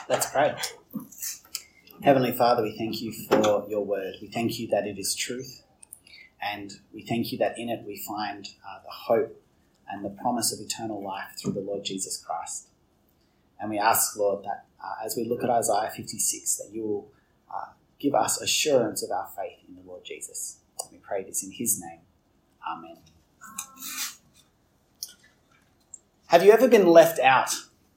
Let's pray. Heavenly Father, we thank you for your word. We thank you that it is truth, and we thank you that in it we find the hope and the promise of eternal life through the Lord Jesus Christ. And we ask, Lord, that as we look at Isaiah 56, that you will give us assurance of our faith in the Lord Jesus. We pray this in his name. Amen. Have you ever been left out?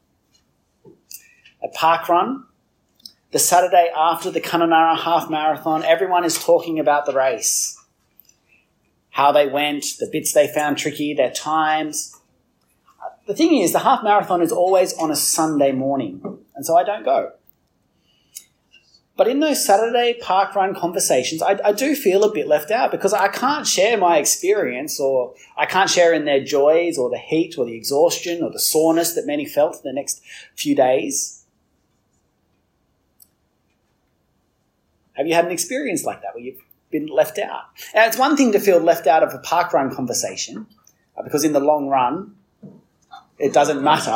At Parkrun, the Saturday after the Kununurra half marathon, everyone is talking about the race. How they went, the bits they found tricky, their times. The thing is, the half marathon is always on a Sunday morning, and so I don't go. But in those Saturday Parkrun conversations, I do feel a bit left out because I can't share my experience, or I can't share in their joys or the heat or the exhaustion or the soreness that many felt the next few days. Have you had an experience like that where you've been left out? Now, it's one thing to feel left out of a parkrun conversation because in the long run, it doesn't matter.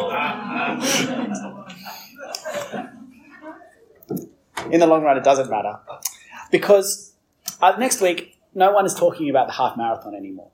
In the long run, it doesn't matter. Because next week, no one is talking about the half marathon anymore.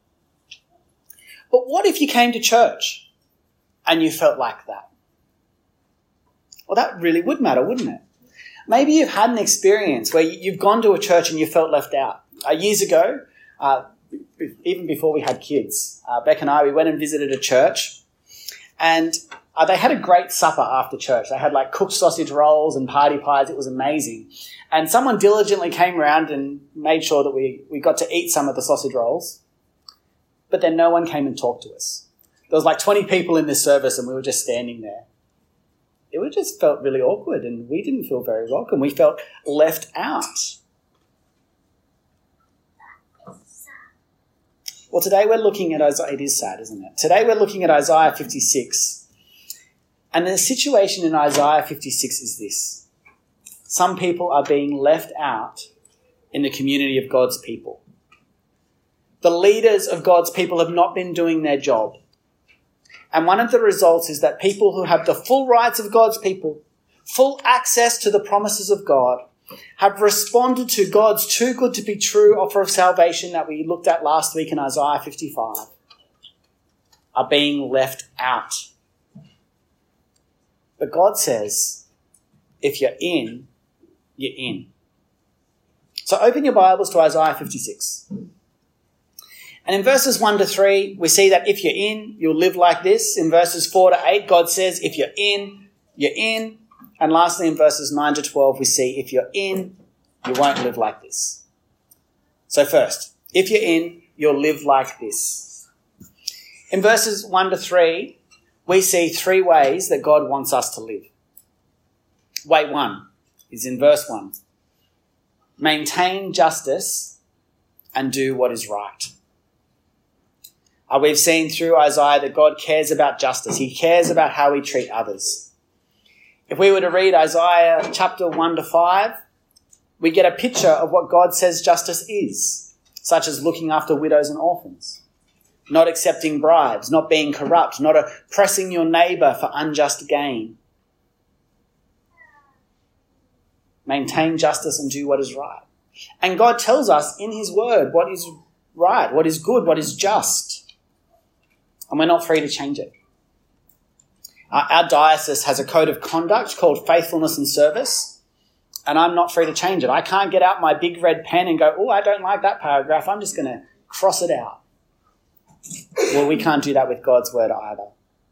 But what if you came to church and you felt like that? Well, that really would matter, wouldn't it? Maybe you've had an experience where you've gone to a church and you felt left out. Years ago, even before we had kids, Beck and I, we went and visited a church, and they had a great supper after church. They had like cooked sausage rolls and party pies. It was amazing. And someone diligently came around and made sure that we got to eat some of the sausage rolls, but then no one came and talked to us. There was like 20 people in this service and we were just standing there. It just felt really awkward and we didn't feel very welcome. We felt left out. Well, today we're looking at Isaiah. It is sad, isn't it? Today we're looking at Isaiah 56. And the situation in Isaiah 56 is this. Some people are being left out in the community of God's people. The leaders of God's people have not been doing their job. And one of the results is that people who have the full rights of God's people, full access to the promises of God, have responded to God's too good to be true offer of salvation that we looked at last week in Isaiah 55, are being left out. But God says, if you're in, you're in. So open your Bibles to Isaiah 56. And in verses 1 to 3, we see that if you're in, you'll live like this. In verses 4 to 8, God says, if you're in, you're in. And lastly, in verses 9 to 12, we see if you're in, you won't live like this. So first, if you're in, you'll live like this. In verses 1 to 3, we see 3 ways that God wants us to live. Way 1 is in verse 1. Maintain justice and do what is right. We've seen through Isaiah that God cares about justice. He cares about how we treat others. If we were to read Isaiah chapter 1 to 5, we get a picture of what God says justice is, such as looking after widows and orphans, not accepting bribes, not being corrupt, not oppressing your neighbour for unjust gain. Maintain justice and do what is right. And God tells us in his word what is right, what is good, what is just. And we're not free to change it. Our diocese has a code of conduct called faithfulness and service, and I'm not free to change it. I can't get out my big red pen and go, oh, I don't like that paragraph. I'm just going to cross it out. Well, we can't do that with God's word either.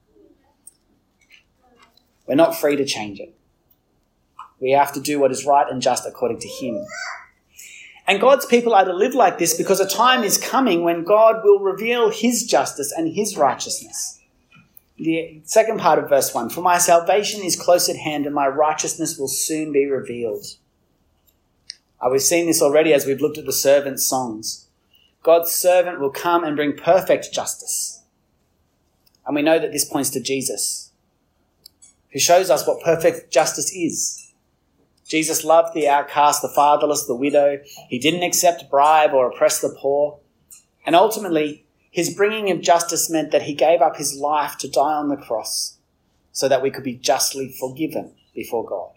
We're not free to change it. We have to do what is right and just according to him. And God's people are to live like this because a time is coming when God will reveal his justice and his righteousness. The second part of verse 1, for my salvation is close at hand and my righteousness will soon be revealed. We've seen this already as we've looked at the servant songs. God's servant will come and bring perfect justice. And we know that this points to Jesus, who shows us what perfect justice is. Jesus loved the outcast, the fatherless, the widow. He didn't accept bribe or oppress the poor. And ultimately, his bringing of justice meant that he gave up his life to die on the cross so that we could be justly forgiven before God.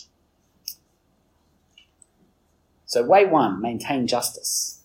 So way 1, maintain justice.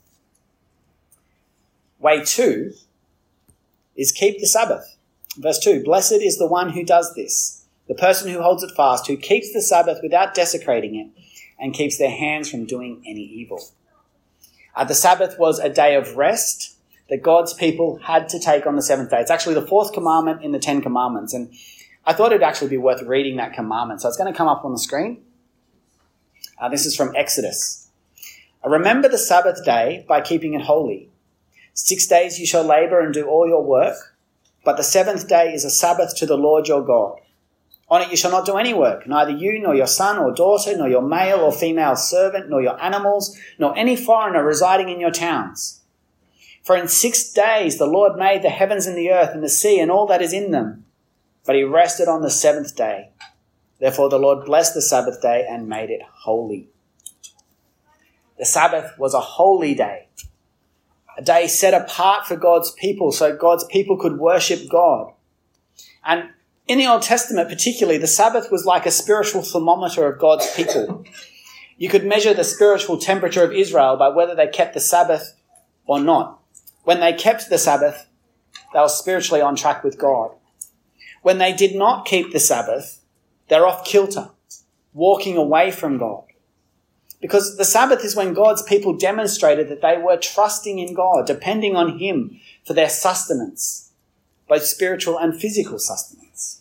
Way 2 is keep the Sabbath. Verse 2, blessed is the one who does this, the person who holds it fast, who keeps the Sabbath without desecrating it, and keeps their hands from doing any evil. The Sabbath was a day of rest that God's people had to take on the seventh day. It's actually the 4th commandment in the 10 commandments. And I thought it'd actually be worth reading that commandment. So it's going to come up on the screen. This is from Exodus. Remember the Sabbath day by keeping it holy. 6 days you shall labor and do all your work, but the 7th day is a Sabbath to the Lord your God. On it you shall not do any work, neither you, nor your son or daughter, nor your male or female servant, nor your animals, nor any foreigner residing in your towns. For in 6 days the Lord made the heavens and the earth and the sea and all that is in them, but he rested on the 7th day. Therefore the Lord blessed the Sabbath day and made it holy. The Sabbath was a holy day, a day set apart for God's people so God's people could worship God. And in the Old Testament particularly, the Sabbath was like a spiritual thermometer of God's people. You could measure the spiritual temperature of Israel by whether they kept the Sabbath or not. When they kept the Sabbath, they were spiritually on track with God. When they did not keep the Sabbath, they're off kilter, walking away from God. Because the Sabbath is when God's people demonstrated that they were trusting in God, depending on him for their sustenance, both spiritual and physical sustenance.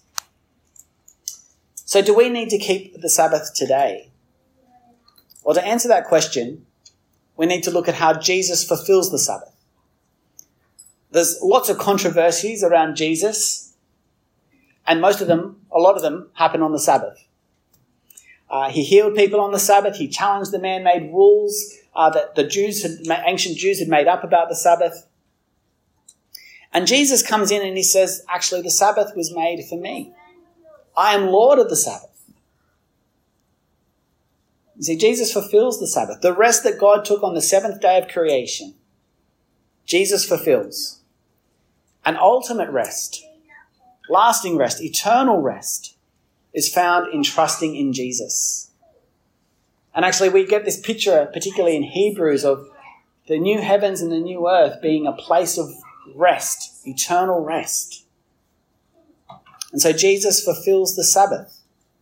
So do we need to keep the Sabbath today? Well, to answer that question, we need to look at how Jesus fulfills the Sabbath. There's lots of controversies around Jesus, and a lot of them happen on the Sabbath. He healed people on the Sabbath. He challenged the man-made rules that the ancient Jews had made up about the Sabbath. And Jesus comes in and he says, actually, the Sabbath was made for me. I am Lord of the Sabbath. You see, Jesus fulfills the Sabbath. The rest that God took on the 7th day of creation, Jesus fulfills. An ultimate rest, lasting rest, eternal rest is found in trusting in Jesus. And actually we get this picture, particularly in Hebrews, of the new heavens and the new earth being a place of rest, eternal rest. And so Jesus fulfills the Sabbath.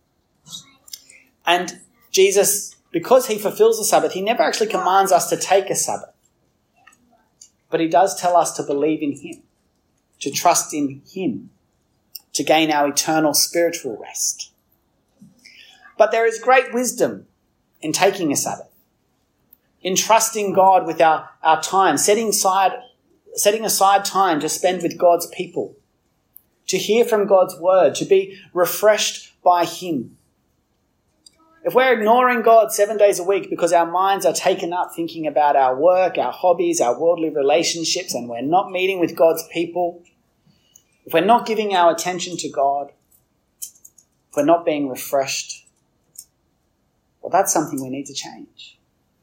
And Jesus, because he fulfills the Sabbath, he never actually commands us to take a Sabbath. But he does tell us to believe in him, to trust in him, to gain our eternal spiritual rest. But there is great wisdom in taking a Sabbath, in trusting God with our time, setting aside time to spend with God's people, to hear from God's word, to be refreshed by him. If we're ignoring God 7 days a week because our minds are taken up thinking about our work, our hobbies, our worldly relationships, and we're not meeting with God's people, if we're not giving our attention to God, if we're not being refreshed, well, that's something we need to change.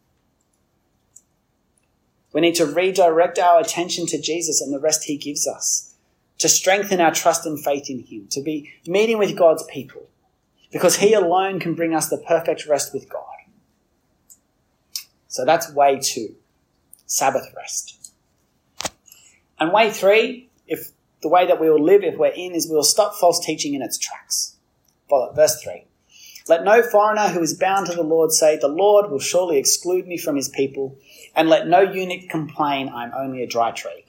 We need to redirect our attention to Jesus and the rest he gives us, to strengthen our trust and faith in him, to be meeting with God's people, because he alone can bring us the perfect rest with God. So that's way 2, Sabbath rest. And way 3, if the way that we will live, if we're in, is we will stop false teaching in its tracks. Follow verse 3. Let no foreigner who is bound to the Lord say, the Lord will surely exclude me from his people, and let no eunuch complain, I'm only a dry tree.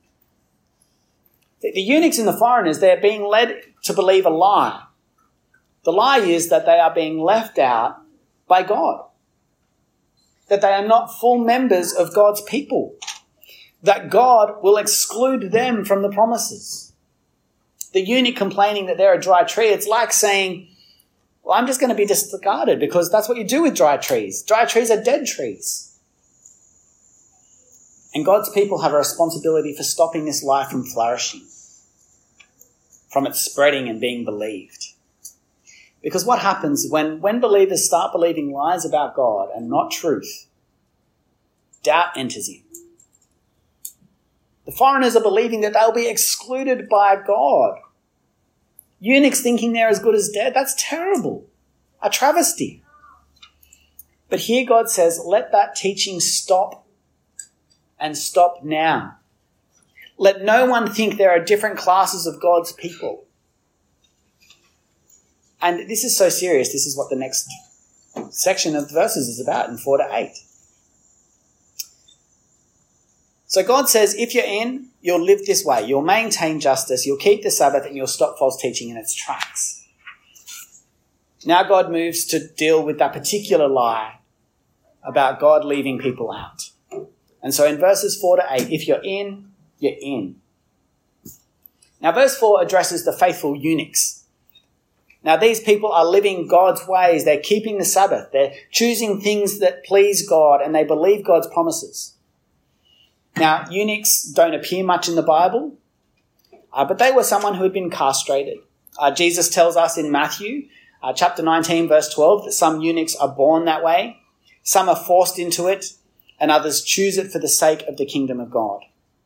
The eunuchs and the foreigners, they're being led to believe a lie. The lie is that they are being left out by God, that they are not full members of God's people, that God will exclude them from the promises. The eunuch complaining that they're a dry tree, it's like saying, well, I'm just going to be discarded because that's what you do with dry trees. Dry trees are dead trees. And God's people have a responsibility for stopping this lie from flourishing, from it spreading and being believed. Because what happens when believers start believing lies about God and not truth? Doubt enters in. The foreigners are believing that they'll be excluded by God. Eunuchs thinking they're as good as dead. That's terrible. a travesty. But here God says, let that teaching stop, and stop now. Let no one think there are different classes of God's people. And this is so serious. This is what the next section of verses is about in 4-8. So God says, if you're in, you'll live this way. You'll maintain justice, you'll keep the Sabbath, and you'll stop false teaching in its tracks. Now God moves to deal with that particular lie about God leaving people out. And so in verses 4-8, if you're in, you're in. Now verse 4 addresses the faithful eunuchs. Now these people are living God's ways. They're keeping the Sabbath. They're choosing things that please God, and they believe God's promises. Now eunuchs don't appear much in the Bible, but they were someone who had been castrated. Jesus tells us in Matthew chapter 19, verse 12, that some eunuchs are born that way, some are forced into it, and others choose it for the sake of the kingdom of God.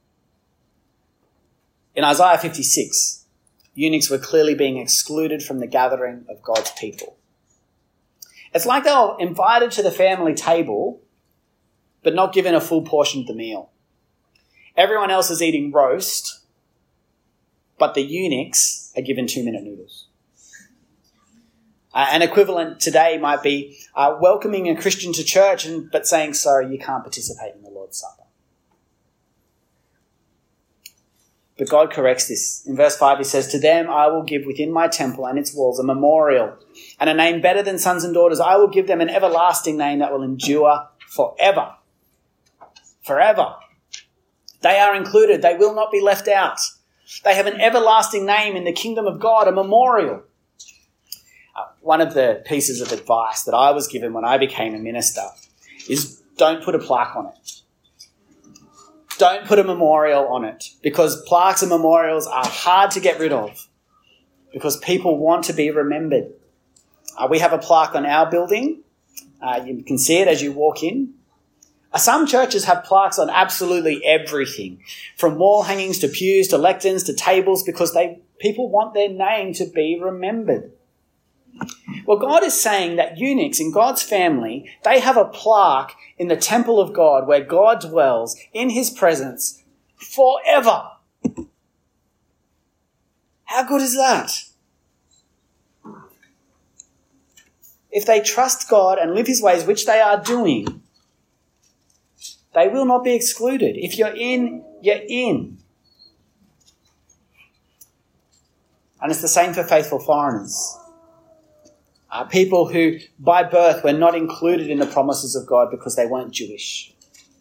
In Isaiah 56, eunuchs were clearly being excluded from the gathering of God's people. It's like they were invited to the family table, but not given a full portion of the meal. Everyone else is eating roast, but the eunuchs are given 2-minute noodles. An equivalent today might be welcoming a Christian to church but saying, sorry, you can't participate in the Lord's Supper. But God corrects this. In verse 5 he says, to them I will give within my temple and its walls a memorial and a name better than sons and daughters. I will give them an everlasting name that will endure forever. Forever. They are included. They will not be left out. They have an everlasting name in the kingdom of God, a memorial. One of the pieces of advice that I was given when I became a minister is don't put a plaque on it. Don't put a memorial on it, because plaques and memorials are hard to get rid of because people want to be remembered. We have a plaque on our building. You can see it as you walk in. Some churches have plaques on absolutely everything, from wall hangings to pews to lecterns to tables, because people want their name to be remembered. Well, God is saying that eunuchs in God's family, they have a plaque in the temple of God where God dwells in his presence forever. How good is that? If they trust God and live his ways, which they are doing, they will not be excluded. If you're in, you're in. And it's the same for faithful foreigners. People who, by birth, were not included in the promises of God because they weren't Jewish.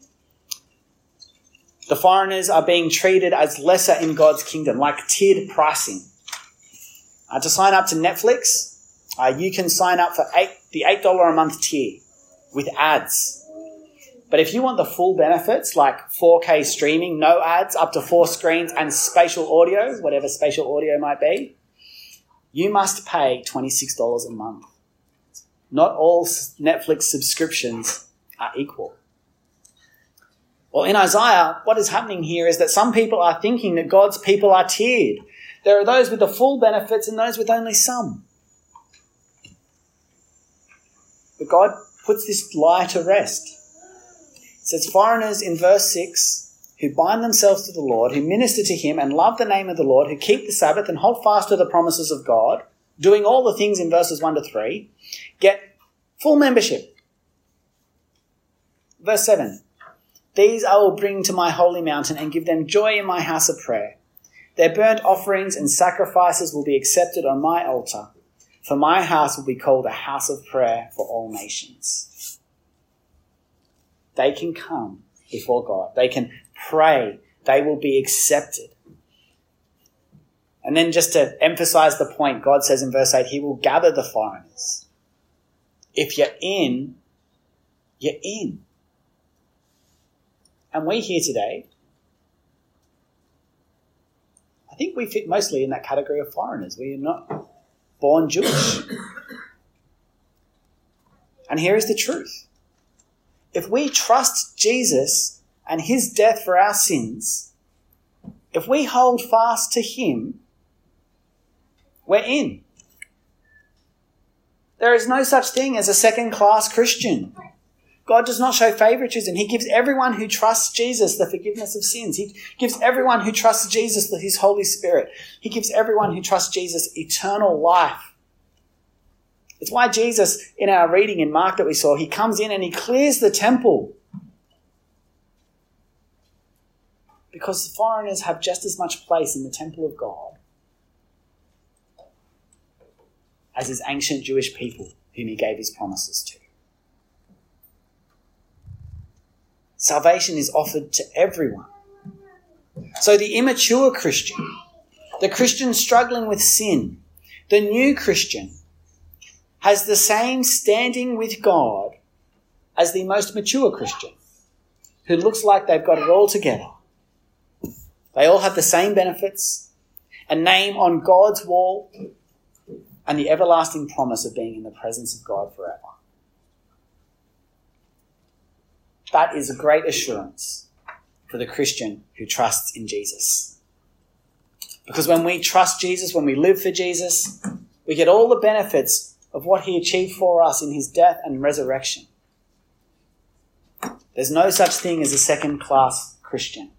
The foreigners are being treated as lesser in God's kingdom, like tiered pricing. To sign up to Netflix, you can sign up for the $8 a month tier with ads. But if you want the full benefits, like 4K streaming, no ads, up to 4 screens, and spatial audio, whatever spatial audio might be, you must pay $26 a month. Not all Netflix subscriptions are equal. Well, in Isaiah, what is happening here is that some people are thinking that God's people are tiered. There are those with the full benefits and those with only some. But God puts this lie to rest. It says, foreigners in verse 6, who bind themselves to the Lord, who minister to him and love the name of the Lord, who keep the Sabbath and hold fast to the promises of God, doing all the things in verses 1-3, get full membership. Verse 7, these I will bring to my holy mountain and give them joy in my house of prayer. Their burnt offerings and sacrifices will be accepted on my altar, for my house will be called a house of prayer for all nations. They can come before God. They can pray. They will be accepted. And then just to emphasize the point, God says in verse 8, he will gather the foreigners. If you're in, you're in. And we here today, I think we fit mostly in that category of foreigners. We are not born Jewish. And here is the truth. If we trust Jesus and his death for our sins, if we hold fast to him, we're in. There is no such thing as a second-class Christian. God does not show favoritism. He gives everyone who trusts Jesus the forgiveness of sins. He gives everyone who trusts Jesus his Holy Spirit. He gives everyone who trusts Jesus eternal life. It's why Jesus, in our reading in Mark that we saw, he comes in and he clears the temple. Because foreigners have just as much place in the temple of God as his ancient Jewish people whom he gave his promises to. Salvation is offered to everyone. So the immature Christian, the Christian struggling with sin, the new Christian, has the same standing with God as the most mature Christian, who looks like they've got it all together. They all have the same benefits, a name on God's wall, and the everlasting promise of being in the presence of God forever. That is a great assurance for the Christian who trusts in Jesus. Because when we trust Jesus, when we live for Jesus, we get all the benefits of what he achieved for us in his death and resurrection. There's no such thing as a second-class Christian.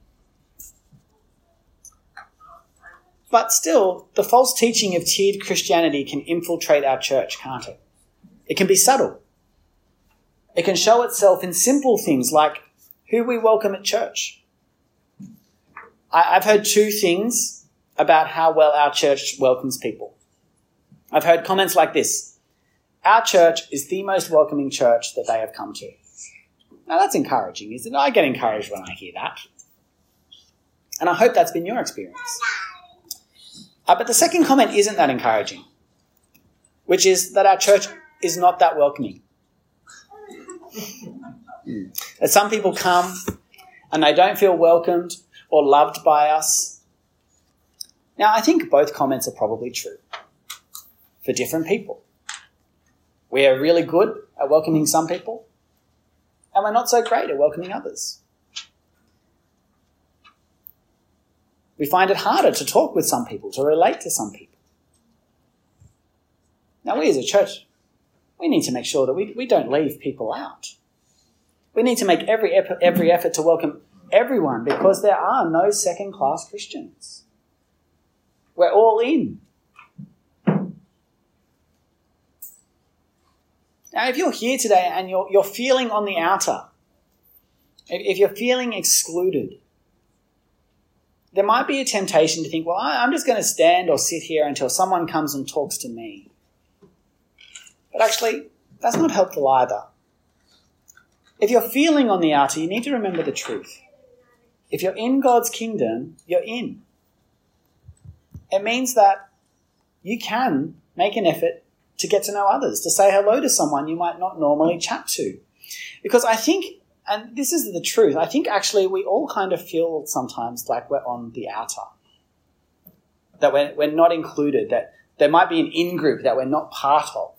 But still, the false teaching of tiered Christianity can infiltrate our church, can't it? It can be subtle. It can show itself in simple things like who we welcome at church. I've heard two things about how well our church welcomes people. I've heard comments like this: our church is the most welcoming church that they have come to. Now that's encouraging, isn't it? I get encouraged when I hear that. And I hope that's been your experience. But the second comment isn't that encouraging, which is that our church is not that welcoming. That some people come and they don't feel welcomed or loved by us. Now, I think both comments are probably true for different people. We are really good at welcoming some people, and we're not so great at welcoming others. We find it harder to talk with some people, to relate to some people. Now, we as a church, we need to make sure that we don't leave people out. We need to make every effort to welcome everyone, because there are no second-class Christians. We're all in. Now, if you're here today and you're feeling on the outer, if you're feeling excluded, there might be a temptation to think, well, I'm just going to stand or sit here until someone comes and talks to me. But actually, that's not helpful either. If you're feeling on the outer, you need to remember the truth. If you're in God's kingdom, you're in. It means that you can make an effort to get to know others, to say hello to someone you might not normally chat to. Because I think, and this is the truth, I think actually we all kind of feel sometimes like we're on the outer, that we're not included, that there might be an in-group that we're not part of.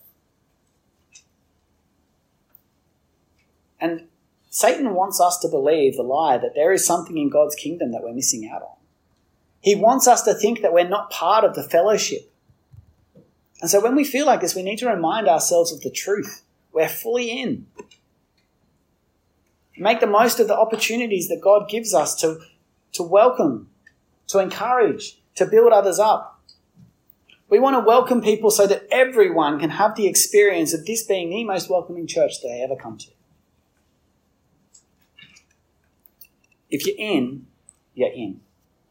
And Satan wants us to believe the lie that there is something in God's kingdom that we're missing out on. He wants us to think that we're not part of the fellowship. And so when we feel like this, we need to remind ourselves of the truth. We're fully in. Make the most of the opportunities that God gives us to welcome, to encourage, to build others up. We want to welcome people so that everyone can have the experience of this being the most welcoming church that they ever come to. If you're in, you're in.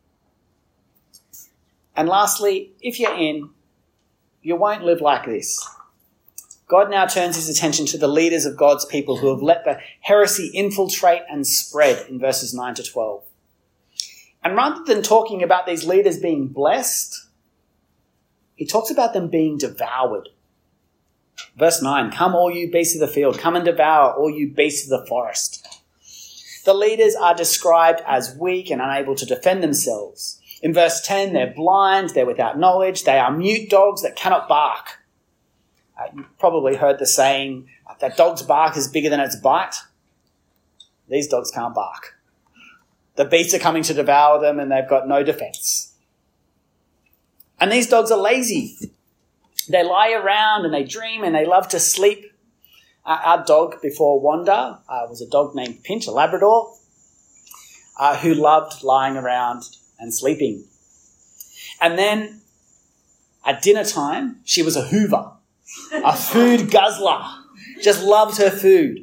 And lastly, if you're in, you won't live like this. God now turns his attention to the leaders of God's people who have let the heresy infiltrate and spread in verses 9 to 12. And rather than talking about these leaders being blessed, he talks about them being devoured. Verse 9, come all you beasts of the field, come and devour all you beasts of the forest. The leaders are described as weak and unable to defend themselves. In verse 10, they're blind, they're without knowledge, they are mute dogs that cannot bark. You've probably heard the saying that dog's bark is bigger than its bite. These dogs can't bark. The beasts are coming to devour them and they've got no defense. And these dogs are lazy. They lie around and they dream and they love to sleep. Our dog before Wanda was a dog named Pinch, a Labrador, who loved lying around and sleeping. And then at dinner time, she was a hoover, a food guzzler, just loved her food.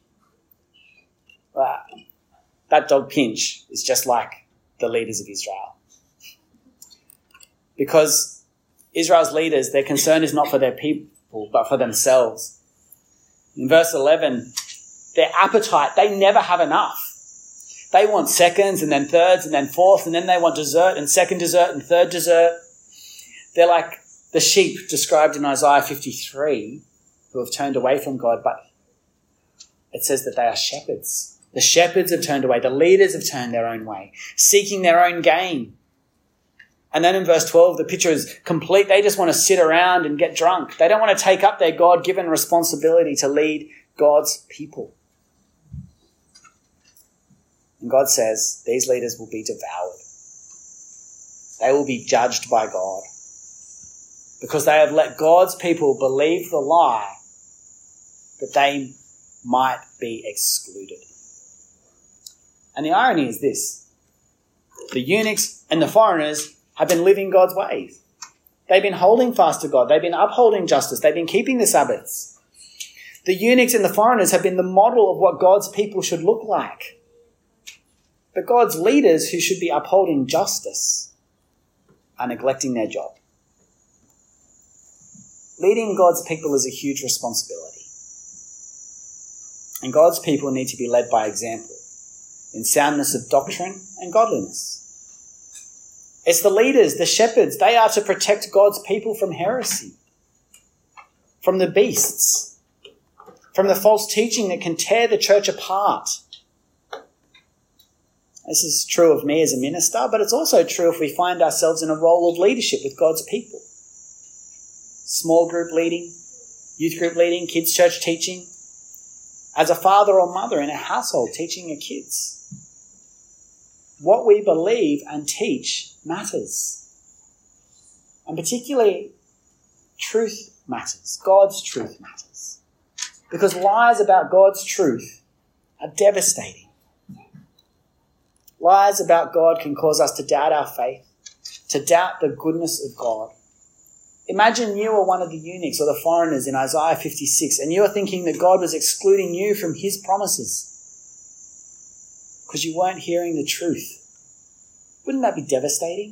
That dog Pinch is just like the leaders of Israel. Because Israel's leaders, their concern is not for their people, but for themselves. In verse 11, their appetite, they never have enough. They want seconds and then thirds and then fourths, and then they want dessert and second dessert and third dessert. They're like the sheep described in Isaiah 53 who have turned away from God, but it says that they are shepherds. The shepherds have turned away. The leaders have turned their own way, seeking their own gain. And then in verse 12, the picture is complete. They just want to sit around and get drunk. They don't want to take up their God-given responsibility to lead God's people. And God says these leaders will be devoured. They will be judged by God because they have let God's people believe the lie that they might be excluded. And the irony is this: the eunuchs and the foreigners have been living God's ways. They've been holding fast to God. They've been upholding justice. They've been keeping the Sabbaths. The eunuchs and the foreigners have been the model of what God's people should look like. But God's leaders, who should be upholding justice, are neglecting their job. Leading God's people is a huge responsibility. And God's people need to be led by example in soundness of doctrine and godliness. It's the leaders, the shepherds. They are to protect God's people from heresy, from the beasts, from the false teaching that can tear the church apart. This is true of me as a minister, but it's also true if we find ourselves in a role of leadership with God's people. Small group leading, youth group leading, kids' church teaching. As a father or mother in a household teaching your kids. What we believe and teach matters. And particularly, truth matters. God's truth matters. Because lies about God's truth are devastating. Lies about God can cause us to doubt our faith, to doubt the goodness of God. Imagine you were one of the eunuchs or the foreigners in Isaiah 56, and you are thinking that God was excluding you from his promises because you weren't hearing the truth. Wouldn't that be devastating?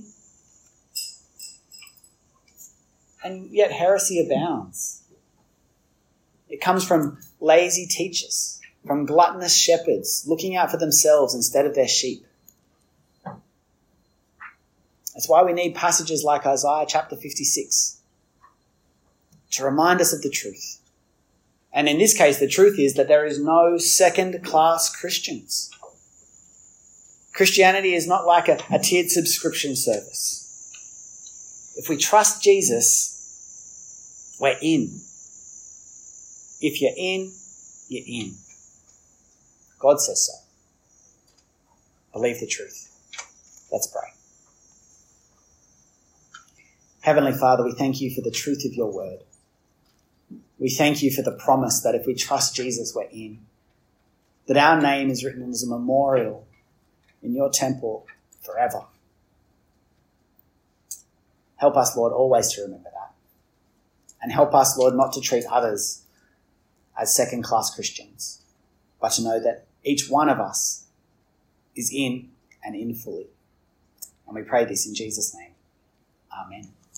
And yet heresy abounds. It comes from lazy teachers, from gluttonous shepherds looking out for themselves instead of their sheep. That's why we need passages like Isaiah chapter 56 to remind us of the truth. And in this case, the truth is that there is no second-class Christians. Christianity is not like a tiered subscription service. If we trust Jesus, we're in. If you're in, you're in. God says so. Believe the truth. Let's pray. Heavenly Father, we thank you for the truth of your word. We thank you for the promise that if we trust Jesus, we're in. That our name is written as a memorial in your temple forever. Help us, Lord, always to remember that. And help us, Lord, not to treat others as second-class Christians, but to know that each one of us is in and in fully. And we pray this in Jesus' name. Amen.